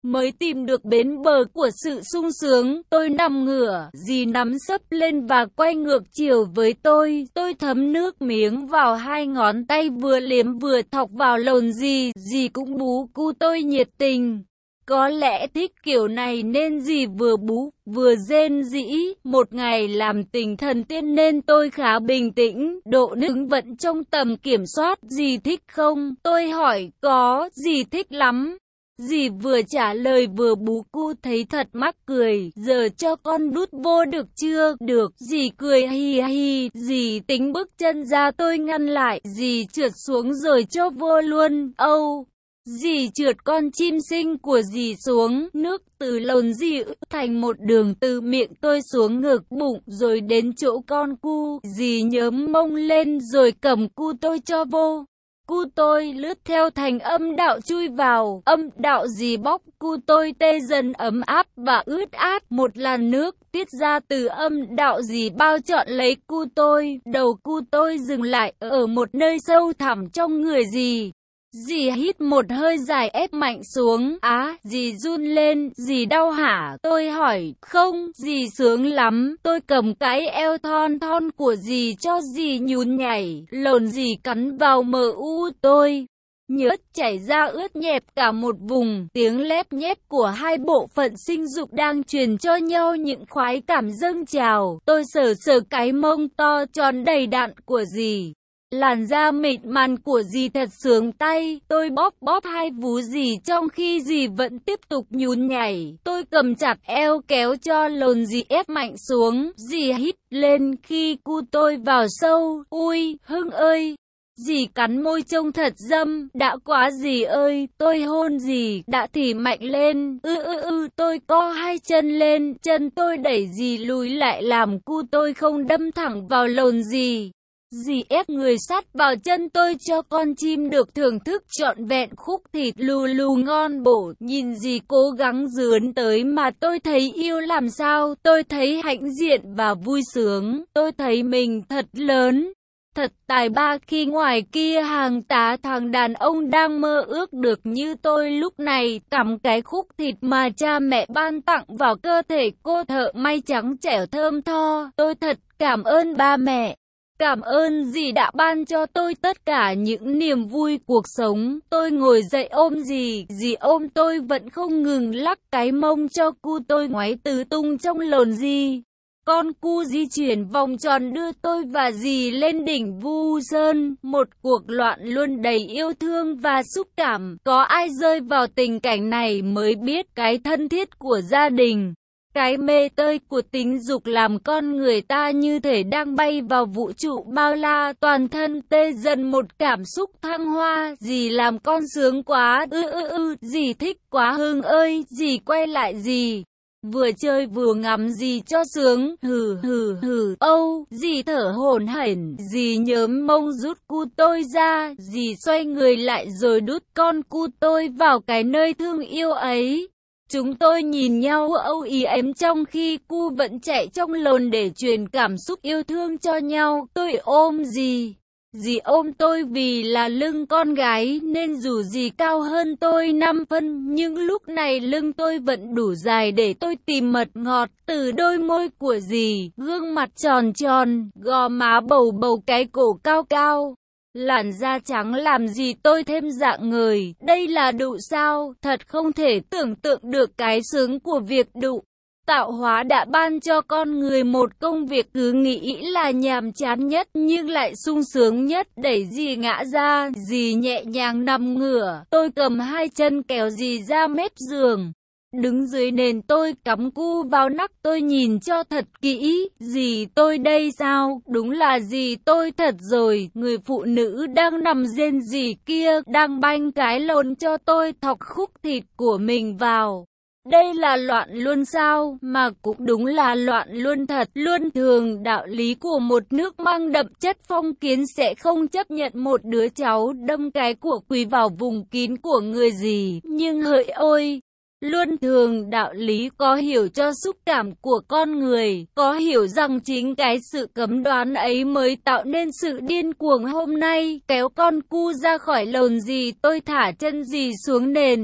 mới tìm được bến bờ của sự sung sướng. Tôi nằm ngửa, dì nắm sấp lên và quay ngược chiều với tôi. Tôi thấm nước miếng vào hai ngón tay, vừa liếm vừa thọc vào lồn dì. Dì cũng bú cu tôi nhiệt tình. Có lẽ thích kiểu này nên dì vừa bú, vừa rên rỉ. Một ngày làm tình thần tiên nên tôi khá bình tĩnh, độ nước vẫn trong tầm kiểm soát. Dì thích không? Tôi hỏi. Có, dì thích lắm. Dì vừa trả lời vừa bú cu, thấy thật mắc cười. Giờ cho con đút vô được chưa? Được. Dì cười hi hi. Dì tính bước chân ra, tôi ngăn lại. Dì trượt xuống rồi cho vô luôn. Âu. Dì trượt con chim xinh của dì xuống, nước từ lồn dì ứ thành một đường từ miệng tôi xuống ngực bụng rồi đến chỗ con cu. Dì nhớm mông lên rồi cầm cu tôi cho vô. Cu tôi lướt theo thành âm đạo chui vào, âm đạo dì bóc cu tôi tê dần ấm áp và ướt át. Một làn nước tiết ra từ âm đạo dì bao trọn lấy cu tôi. Đầu cu tôi dừng lại ở một nơi sâu thẳm trong người dì. Dì hít một hơi dài ép mạnh xuống. Á, dì run lên. Dì đau hả? Tôi hỏi. Không, dì sướng lắm. Tôi cầm cái eo thon thon của dì cho dì nhún nhảy. Lồn dì cắn vào mờ u tôi. Nhớt chảy ra ướt nhẹp cả một vùng. Tiếng lép nhép của hai bộ phận sinh dục đang truyền cho nhau những khoái cảm dâng trào. Tôi sờ sờ cái mông to tròn đầy đặn của dì. Làn da mịn màng của dì thật sướng tay. Tôi bóp bóp hai vú dì trong khi dì vẫn tiếp tục nhún nhảy. Tôi cầm chặt eo kéo cho lồn dì ép mạnh xuống. Dì hít lên khi cu tôi vào sâu. Ui, Hưng ơi! Dì cắn môi trông thật dâm. Đã quá dì ơi! Tôi hôn dì. Đã thì mạnh lên. Ư ư ư. Tôi co hai chân lên. Chân tôi đẩy dì lùi lại làm cu tôi không đâm thẳng vào lồn dì. Dì ép người sát vào chân tôi cho con chim được thưởng thức trọn vẹn khúc thịt lù lù ngon bổ. Nhìn dì cố gắng dướn tới mà tôi thấy yêu làm sao. Tôi thấy hãnh diện và vui sướng. Tôi thấy mình thật lớn, thật tài ba khi ngoài kia hàng tá thằng đàn ông đang mơ ước được như tôi lúc này. Cầm cái khúc thịt mà cha mẹ ban tặng vào cơ thể cô thợ may trắng trẻo thơm tho. Tôi thật cảm ơn ba mẹ. Cảm ơn dì đã ban cho tôi tất cả những niềm vui cuộc sống. Tôi ngồi dậy ôm dì, dì ôm tôi vẫn không ngừng lắc cái mông cho cu tôi ngoáy tứ tung trong lồn dì. Con cu di chuyển vòng tròn đưa tôi và dì lên đỉnh Vu Sơn, một cuộc loạn luân đầy yêu thương và xúc cảm. Có ai rơi vào tình cảnh này mới biết cái thân thiết của gia đình. Cái mê tơi của tính dục làm con người ta như thể đang bay vào vũ trụ bao la, toàn thân tê dần một cảm xúc thăng hoa. Dì làm con sướng quá, ư ư ư, dì thích quá Hưng ơi, dì quay lại dì. Vừa chơi vừa ngắm dì cho sướng, hừ hừ hừ, âu, dì thở hổn hển, dì nhớm mông rút cu tôi ra, dì xoay người lại rồi đút con cu tôi vào cái nơi thương yêu ấy. Chúng tôi nhìn nhau âu yếm trong khi cu vẫn chạy trong lồn để truyền cảm xúc yêu thương cho nhau. Tôi ôm dì. Dì ôm tôi vì là lưng con gái nên dù dì cao hơn tôi năm phân nhưng lúc này lưng tôi vẫn đủ dài để tôi tìm mật ngọt từ đôi môi của dì. Gương mặt tròn tròn, gò má bầu bầu, cái cổ cao cao. Làn da trắng làm gì tôi thêm rạng ngời. Đây là đụ sao? Thật không thể tưởng tượng được cái sướng của việc đụ. Tạo hóa đã ban cho con người một công việc cứ nghĩ là nhàm chán nhất nhưng lại sung sướng nhất. Đẩy dì ngã ra, dì nhẹ nhàng nằm ngửa. Tôi cầm hai chân kéo dì ra mép giường. Đứng dưới nền tôi cắm cu vào nắc, tôi nhìn cho thật kỹ. Dì tôi đây sao? Đúng là dì tôi thật rồi. Người phụ nữ đang nằm rên rỉ kia đang banh cái lồn cho tôi thọc khúc thịt của mình vào. Đây là loạn luân sao? Mà cũng đúng là loạn luân thật. Luân thường đạo lý của một nước mang đậm chất phong kiến sẽ không chấp nhận một đứa cháu đâm cái của quý vào vùng kín của người gì. Nhưng hỡi ôi! Luân thường đạo lý có hiểu cho xúc cảm của con người, có hiểu rằng chính cái sự cấm đoán ấy mới tạo nên sự điên cuồng hôm nay. Kéo con cu ra khỏi lồn dì, tôi thả chân dì xuống nền.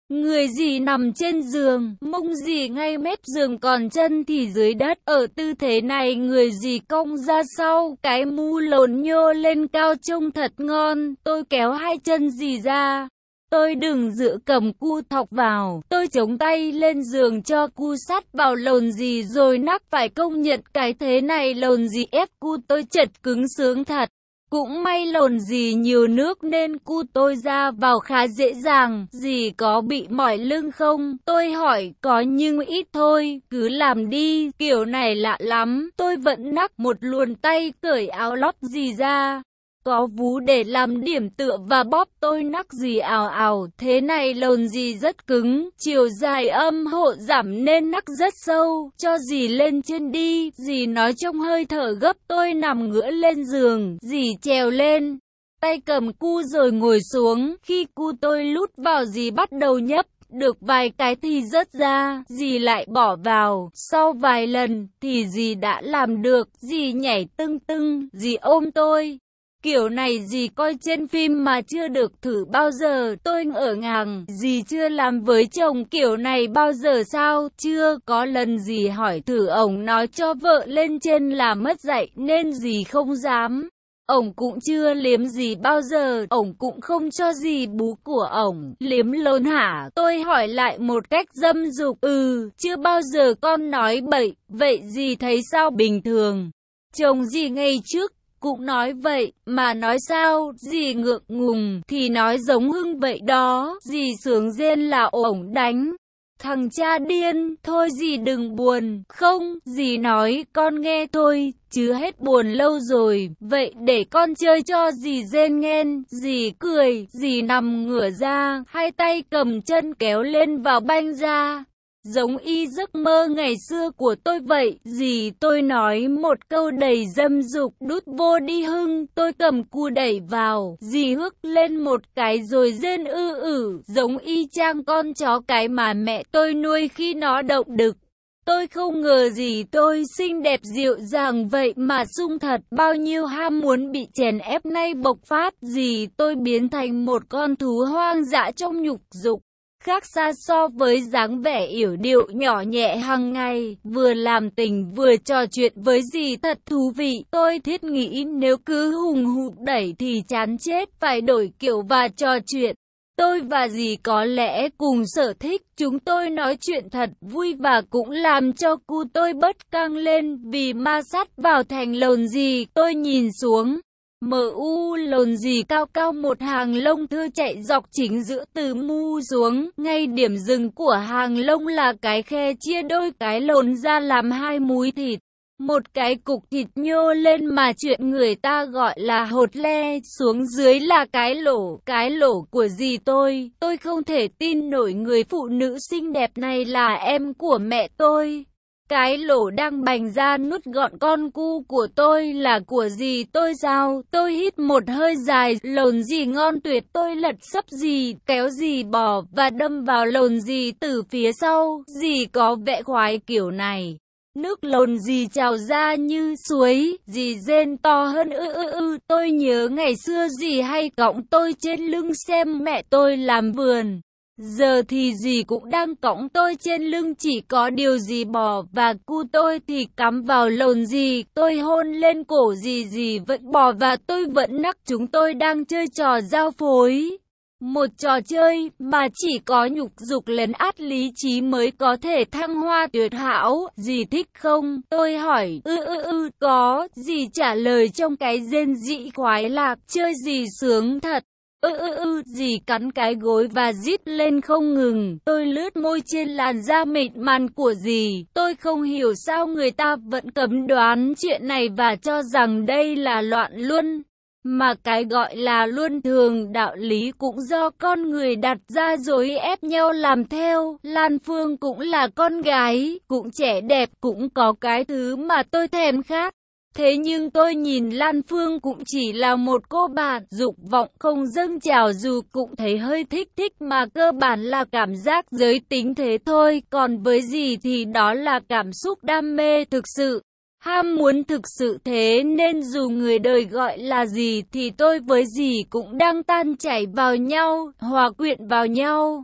Người gì nằm trên giường, mông gì ngay mép giường còn chân thì dưới đất. Ở tư thế này người gì cong ra sau, cái mu lồn nhô lên cao trông thật ngon. Tôi kéo hai chân gì ra. Tôi đừng dựa cầm cu thọc vào. Tôi chống tay lên giường cho cu sắt vào lồn gì rồi nắc. Phải công nhận cái thế này lồn gì ép cu tôi chật cứng sướng thật. Cũng may lồn gì nhiều nước nên cu tôi ra vào khá dễ dàng. Dì có bị mỏi lưng không? Tôi hỏi có nhưng ít thôi, cứ làm đi, kiểu này lạ lắm. Tôi vẫn nắc một luồn tay cởi áo lót dì ra. Có vú để làm điểm tựa và bóp tôi nắc dì ào ào. Thế này lồn dì rất cứng, chiều dài âm hộ giảm nên nắc rất sâu. Cho dì lên trên đi, dì nói trong hơi thở gấp. Tôi nằm ngửa lên giường, dì trèo lên. Tay cầm cu rồi ngồi xuống. Khi cu tôi lút vào dì bắt đầu nhấp. Được vài cái thì rớt ra, dì lại bỏ vào. Sau vài lần thì dì đã làm được. Dì nhảy tưng tưng, dì ôm tôi. Kiểu này dì coi trên phim mà chưa được thử bao giờ. Tôi ngỡ ngàng, dì chưa làm với chồng kiểu này bao giờ sao? Chưa có lần dì hỏi thử ổng nói cho vợ lên trên là mất dạy nên dì không dám. Ổng cũng chưa liếm gì bao giờ, ổng cũng không cho gì bú của ổng. Liếm lồn hả? Tôi hỏi lại một cách dâm dục. Ừ, chưa bao giờ con nói bậy, vậy dì thấy sao bình thường? Chồng dì ngày trước cũng nói vậy, mà nói sao, dì ngượng ngùng, thì nói giống Hưng vậy đó, dì sướng rên là ổng đánh. Thằng cha điên, thôi dì đừng buồn, không, dì nói con nghe thôi, chứ hết buồn lâu rồi, vậy để con chơi cho dì rên nghen, dì cười, dì nằm ngửa ra, hai tay cầm chân kéo lên vào banh ra. Giống y giấc mơ ngày xưa của tôi vậy, dì tôi nói một câu đầy dâm dục, đút vô đi Hưng, tôi cầm cu đẩy vào, dì hức lên một cái rồi rên ư ử, giống y chang con chó cái mà mẹ tôi nuôi khi nó động đực. Tôi không ngờ gì tôi xinh đẹp dịu dàng vậy mà sung thật, bao nhiêu ham muốn bị chèn ép nay bộc phát, dì tôi biến thành một con thú hoang dã trong nhục dục. Khác xa so với dáng vẻ yểu điệu nhỏ nhẹ hàng ngày, vừa làm tình vừa trò chuyện với dì thật thú vị. Tôi thiết nghĩ nếu cứ hùng hục đẩy thì chán chết, phải đổi kiểu và trò chuyện. Tôi và dì có lẽ cùng sở thích, chúng tôi nói chuyện thật vui và cũng làm cho cu tôi bớt căng lên vì ma sát vào thành lồn dì. Tôi nhìn xuống. Mờ u lồn dì cao cao một hàng lông thưa chạy dọc chính giữa từ mu xuống, ngay điểm dừng của hàng lông là cái khe chia đôi cái lồn ra làm hai múi thịt. Một cái cục thịt nhô lên mà chuyện người ta gọi là hột le, xuống dưới là cái lỗ, cái lỗ của dì tôi. Tôi không thể tin nổi người phụ nữ xinh đẹp này là em của mẹ tôi. Cái lỗ đang bành ra nút gọn con cu của tôi là của dì tôi sao? Tôi hít một hơi dài, lồn dì ngon tuyệt, tôi lật sấp dì, kéo dì bò và đâm vào lồn dì từ phía sau. Dì có vẻ khoái kiểu này. Nước lồn dì trào ra như suối, dì rên to hơn ư ư ư. Tôi nhớ ngày xưa dì hay cõng tôi trên lưng xem mẹ tôi làm vườn. Giờ thì dì cũng đang cõng tôi trên lưng, chỉ có điều dì bò và cu tôi thì cắm vào lồn dì. Tôi hôn lên cổ dì, dì vẫn bò và tôi vẫn nắc. Chúng tôi đang chơi trò giao phối. Một trò chơi mà chỉ có nhục dục lấn át lý trí mới có thể thăng hoa tuyệt hảo. Dì thích không? Tôi hỏi. Ư ư ư, có. Dì trả lời trong cái rên rỉ khoái lạc. Chơi dì sướng thật. Ư ư ư, dì cắn cái gối và rít lên không ngừng. Tôi lướt môi trên làn da mịn màng của dì. Tôi không hiểu sao người ta vẫn cấm đoán chuyện này và cho rằng đây là loạn luân. Mà cái gọi là luân thường đạo lý cũng do con người đặt ra rồi ép nhau làm theo. Lan Phương cũng là con gái, cũng trẻ đẹp, cũng có cái thứ mà tôi thèm khát. Thế nhưng tôi nhìn Lan Phương cũng chỉ là một cô bạn, dục vọng không dâng trào dù cũng thấy hơi thích thích mà cơ bản là cảm giác giới tính thế thôi. Còn với dì thì đó là cảm xúc đam mê thực sự, ham muốn thực sự, thế nên dù người đời gọi là gì thì tôi với dì cũng đang tan chảy vào nhau, hòa quyện vào nhau.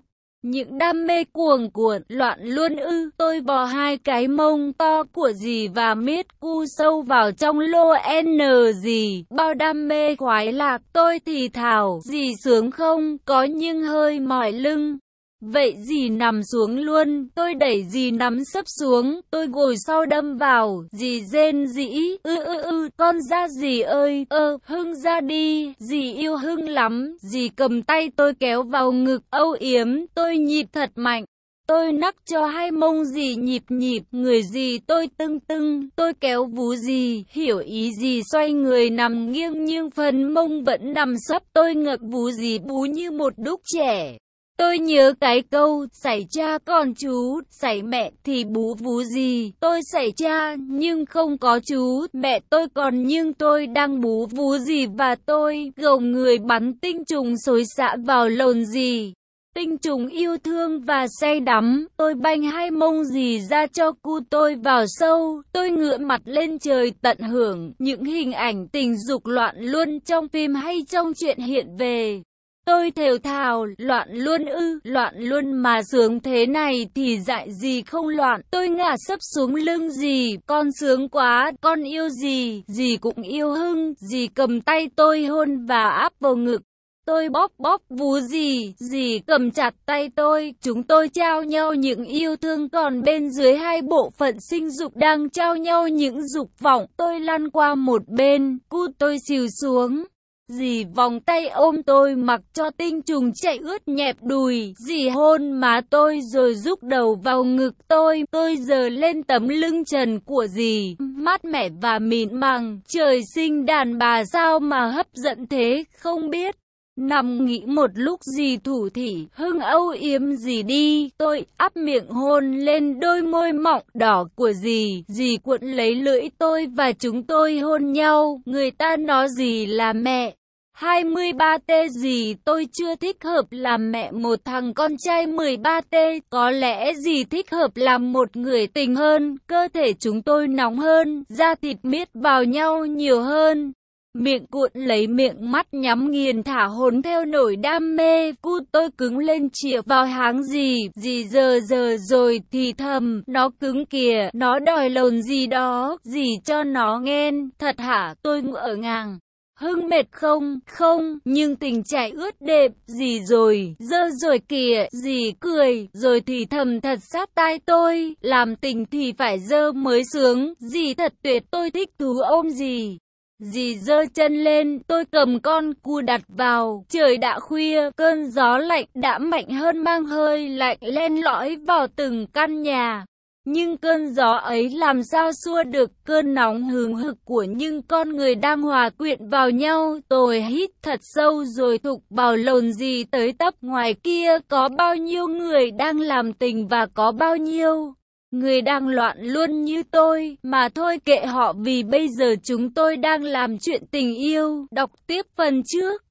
Những đam mê cuồng cuộn, loạn luôn ư, tôi bò hai cái mông to của dì và miết cu sâu vào trong lô N gì, bao đam mê khoái lạc, tôi thì thào, dì sướng không, có nhưng hơi mỏi lưng. Vậy dì nằm xuống luôn, tôi đẩy dì nắm sấp xuống, tôi ngồi sau đâm vào, dì rên rỉ, ư ư ư, con ra dì ơi, ơ, Hưng ra đi, dì yêu Hưng lắm, dì cầm tay tôi kéo vào ngực, âu yếm, tôi nhịp thật mạnh. Tôi nắc cho hai mông dì nhịp nhịp, người dì tôi tưng tưng, tôi kéo vú dì, hiểu ý dì xoay người nằm nghiêng nhưng phần mông vẫn nằm sấp, tôi ngực vú dì bú như một đúc trẻ. Tôi nhớ cái câu, sảy cha còn chú, sảy mẹ thì bú vú gì, tôi sảy cha nhưng không có chú, mẹ tôi còn nhưng tôi đang bú vú gì và tôi gồng người bắn tinh trùng xối xả vào lồn gì. Tinh trùng yêu thương và say đắm, tôi banh hai mông dì ra cho cu tôi vào sâu, tôi ngửa mặt lên trời tận hưởng những hình ảnh tình dục loạn luôn trong phim hay trong chuyện hiện về. Tôi thều thào, loạn luôn ư, loạn luôn mà sướng thế này thì dại gì không loạn, tôi ngả sấp xuống lưng dì, con sướng quá, con yêu dì, dì cũng yêu Hưng, dì cầm tay tôi hôn và áp vào ngực. Tôi bóp bóp vú dì, dì cầm chặt tay tôi, chúng tôi trao nhau những yêu thương còn bên dưới hai bộ phận sinh dục đang trao nhau những dục vọng, tôi lăn qua một bên, cu tôi xìu xuống. Dì vòng tay ôm tôi mặc cho tinh trùng chạy ướt nhẹp đùi, dì hôn má tôi rồi rúc đầu vào ngực tôi, tôi giơ lên tấm lưng trần của dì, mát mẻ và mịn màng, trời sinh đàn bà sao mà hấp dẫn thế, không biết. Nằm nghĩ một lúc dì thủ thỉ, Hưng âu yếm dì đi, tôi áp miệng hôn lên đôi môi mọng đỏ của dì, dì cuộn lấy lưỡi tôi và chúng tôi hôn nhau, người ta nói dì là mẹ. hai mươi ba T dì tôi chưa thích hợp làm mẹ một thằng con trai mười ba T, có lẽ dì thích hợp làm một người tình hơn, cơ thể chúng tôi nóng hơn, da thịt miết vào nhau nhiều hơn. Miệng cuộn lấy miệng, mắt nhắm nghiền thả hồn theo nỗi đam mê, cu tôi cứng lên chĩa vào háng dì, dì giờ giờ rồi thì thầm, nó cứng kìa, nó đòi lồn gì đó, dì cho nó ghen, thật hả, tôi ngỡ ngàng. Hưng mệt không? Không, nhưng tình chảy ướt đệm, dì rồi, dơ rồi kìa, dì cười, rồi thì thầm thật sát tai tôi, làm tình thì phải dơ mới sướng, dì thật tuyệt, tôi thích thú ôm dì. Dì giơ chân lên, tôi cầm con cu đặt vào, trời đã khuya, cơn gió lạnh đã mạnh hơn mang hơi lạnh len lỏi vào từng căn nhà. Nhưng cơn gió ấy làm sao xua được cơn nóng hừng hực của những con người đang hòa quyện vào nhau. Tôi hít thật sâu rồi thục vào lồn dì tới tấp, ngoài kia có bao nhiêu người đang làm tình và có bao nhiêu người đang loạn luôn như tôi, mà thôi kệ họ vì bây giờ chúng tôi đang làm chuyện tình yêu. Đọc tiếp phần trước.